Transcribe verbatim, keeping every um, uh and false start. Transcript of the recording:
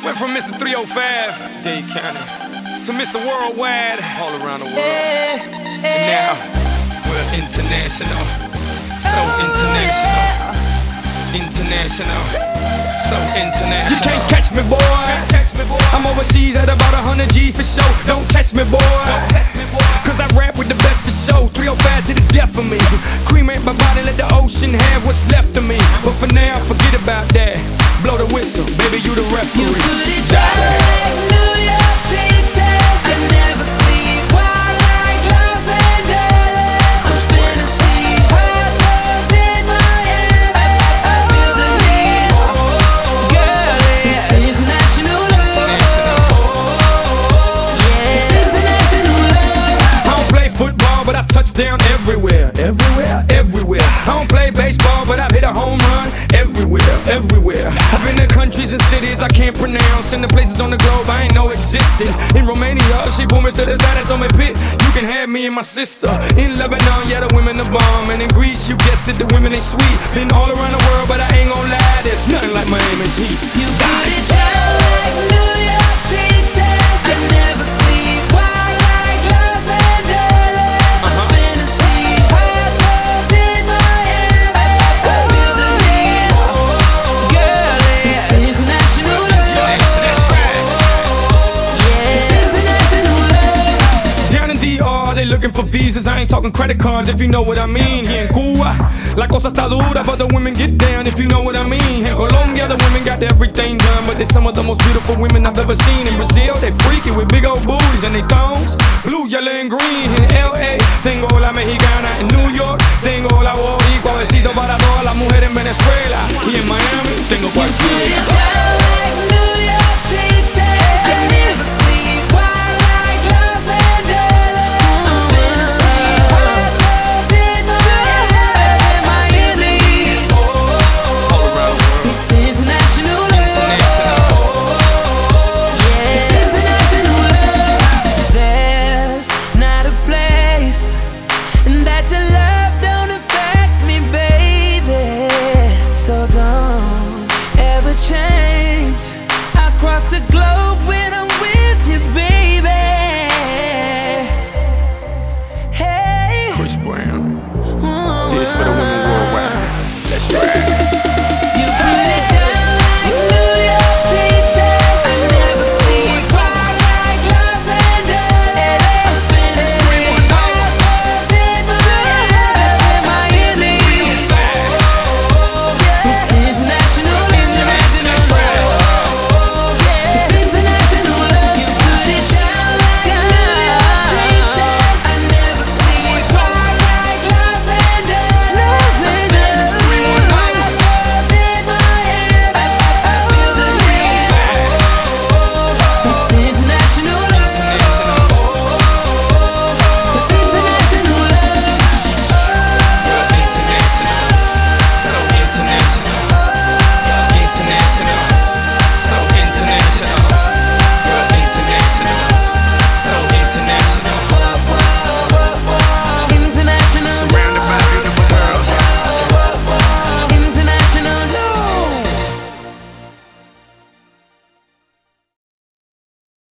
Went from Mister three oh five, Dade County, to Mister Worldwide, all around the world. And now, we're international, so international, international, so international. You can't catch me, boy. I'm overseas at about a hundred G's for show. Don't test me, boy. Cause I rap with the best for show. three oh five to the death of me. Cremate my body, let the ocean have what's left of me. But for now, forget about that. Blow the whistle, baby, you the referee. You put it down like New York City. I never sleep wild like Los Angeles. I'm spinning sea, hot love in Miami. I feel the need, girl, it's international love. It's international love. I don't play football, but I've touched down everywhere, everywhere, everywhere. I don't play baseball, but I've hit a home run everywhere, everywhere. I've been to countries and cities I can't pronounce, and the places on the globe I ain't know existed. In Romania, she pulled me to the side and told me, "Pit, you can have me and my sister." In Lebanon, yeah, the women are bomb, and in Greece, you guessed it, the women ain't sweet. Been all around the world, but I ain't gon' lie, there's nothing like Miami's heat. You put it down like New York City. I never sleep wild like Los Angeles. I'm spinning sea, hot love in Miami. I feel the need, girl, it's international love. It's international love. Down in D R, they looking for visas. I ain't talking credit cards, if you know what I mean. Here in Cuba, la cosa está dura, but the women get down, if you know what I mean. In Colombia, the women got everything done, but they're some of the most beautiful women I've ever seen. In Brazil, they freaky with big old booties and they thongs, blue, yellow, and green. In L A, tengo la mexicana. In New York, tengo la boricua. Besito para todas las mujeres en Venezuela. Y en Miami, tengo Put it cualquiera. down like New York City. I never sleep wild like Los Angeles. I'm spinning sea, hot love in Miami. It's international love. It's international love. There's not a place that your love don't affect me, baby. So don't ever change. I cross the globe when I'm with you, baby. Hey, Chris Brown, oh, this for the women